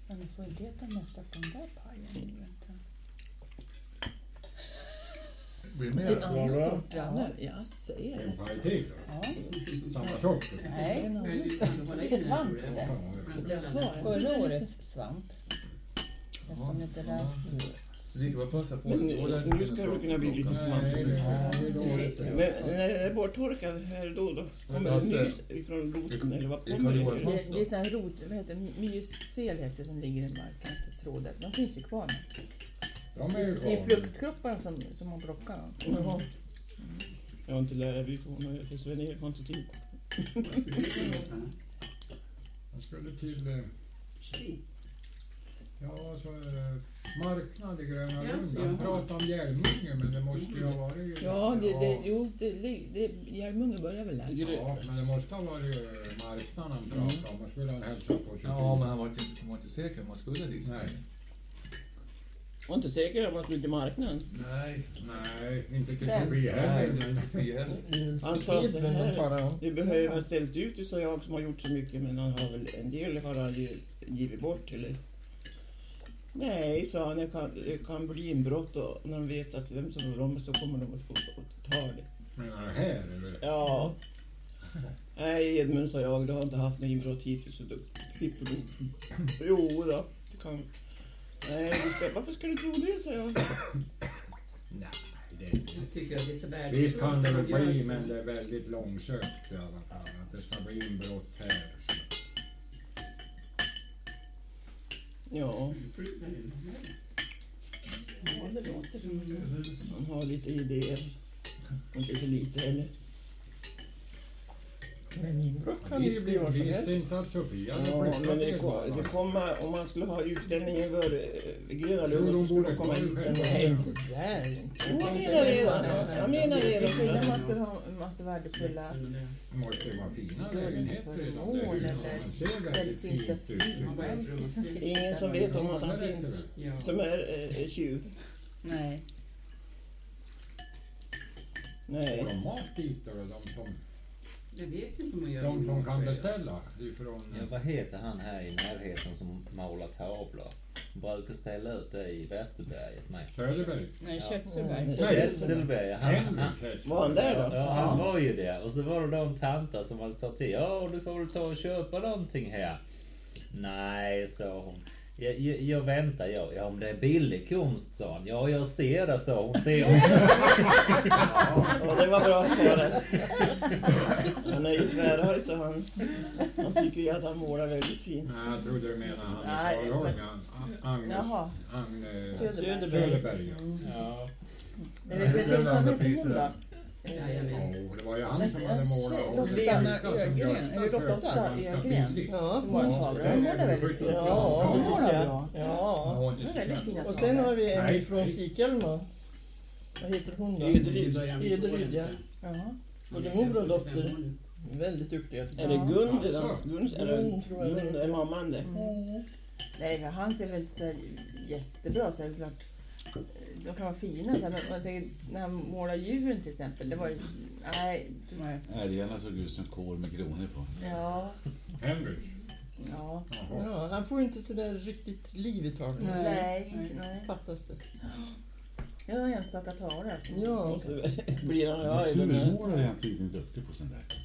Ja, ni får inte äta nötter på den där pajen. Blir Det är en mer. annan sort nu. Jag ser En det. paj till då? Ja. Samma sorts? Nej, det är svamp det. Förra årets svamp. Som inte där. Det gick bara passa på. Men nu ska det kunna bli lite svamp. Men när det är borttorkat, här då kommer det mys ifrån roten eller vad kommer det? Det är sån här rot, vad heter det? Mycel heter det, som ligger i marken, trådar. De finns ju kvar. De är ju Det är kvar. fruktkroppar som man plockar. Jaha. Jag har inte lärt vi får något för Sven-Erik har inte tid. Jag skulle till... Ja, så marknad i Gröna Lund. Han pratade om Hjälmunge, men det måste ju ha varit... Ja, Hjälmunge börjar väl där. Ja, men det måste ha varit marknaden han pratade om. Man skulle ha hälsat på sig. Ja, men han var inte säker om man skulle dit. Nej. Jag var inte säker om att du till marknaden. Nej. Nej, inte till Vem? Sofie Nej, heller. det är inte Sofie heller. Han sa så här, du behöver ha ställt ut det, så jag som har gjort så mycket, men han har väl en del har han ju givit bort eller? Nej, sa han, det kan bli inbrott och när de vet att vem som har dem så kommer de att ta det. Menar du här eller? Ja. Nej, Edmund, sa jag, du har inte haft något inbrott hittills så då klipper du. Jo då, det kan... Nej, varför ska du tro det, sa jag. Nej, Jag tycker att det är så värdefullt. visst kan det väl bli, men det är väldigt långsökt i alla fall. Att det ska bli inbrott här. Ja, Ja, det låter som... han har lite idéer. Inte så lite heller. Men inbrott kan Jag visste inte att Sofia hade Ja, flyttat men till det kommer, om man skulle ha utställningen för Gröna Jo, Lund de så skulle borde de komma ta hit det sen. själva. Nej, inte där. Jag menar det. Jag menar Det är det. skillnad om man skulle ha en massa värdefulla Det måste ju vara fina Guld lägenheter. för i de mål där eller husen. Man ser väldigt sällsynta fint ut. frimärken. Ingen som vet om att han finns som är tjuv. Nej. Får Nej. de mat dit då? Jag vet inte om man gör De som kan själv. beställa ifrån... Ja, vad heter han här i närheten som målar tavlor? Brukar ställa ut det i Västerberget med. Söderberg. Nej, Ja. Kötselberg. Kässelberg, Var han där då? Ja, han var ju där. Och så var det då en tanta som han sa till. Ja, du får väl ta och köpa någonting här. Nej, sa hon. Jag väntar, ja om det är billig konst, sa han. Ja, jag ser det, sa hon till honom. Ja, det var bra svarat. Han är ju tvärhöjd så han tycker ju att han målar väldigt fint. Nej, jag trodde du menade han Nej, i Karlholm. Jaha. Söderberg. Ja. Ja. Men det finns någon hon då? Ja, jag vet. Jo, det var ju han som hade målat. Lotta Lena Ögren. Är det Lotta Ögren? Ja, Som var en tavla. Hon målar väldigt fint. Ja, hon det målar tycker bra. Ja. Han var Det är inte väldigt fina Och sen har tavlor. vi en Nej, från nej. Sikelma. Vad heter hon då? I början av Edelryd, ja. Jaha. Och det är mor och dotter. Väldigt duktiga. Är det Gun? Gun är mamman det. Nej, men han ser väl inte så här jättebra, så är det klart. De kan vara fina, så här, men jag tänker, när han målar djuren till exempel, det var ju, nej. Älgarna såg ut som kor med kronor på. Ja, Henrik. ja. Jaha. Ja, han får inte så där riktigt liv i tavlan. Nej. Fattas det. Jag har enstaka tavlor. Ja, så blir han arg. Turmålare är han tydligen duktig på sån där.